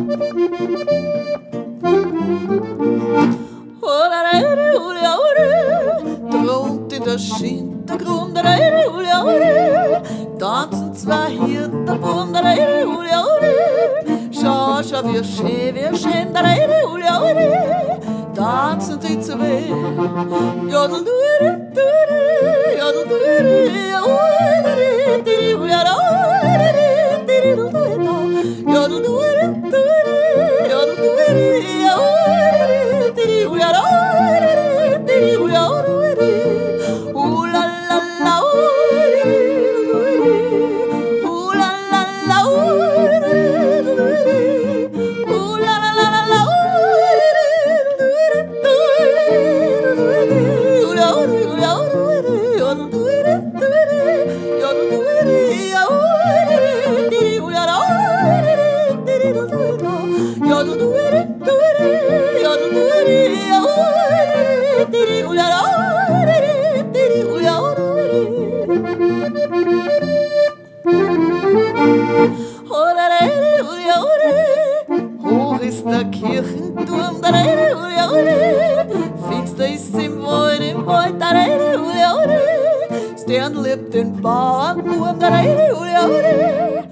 Drunter in der Hintergrund, tanzen zwei Hirtenbuben, schau, schau, wie schön, tanzen die zwei. Jodel, jodel, hoch ist der Kirchenturm, finster ist im Wald, Stern lebt den Bauernbuben,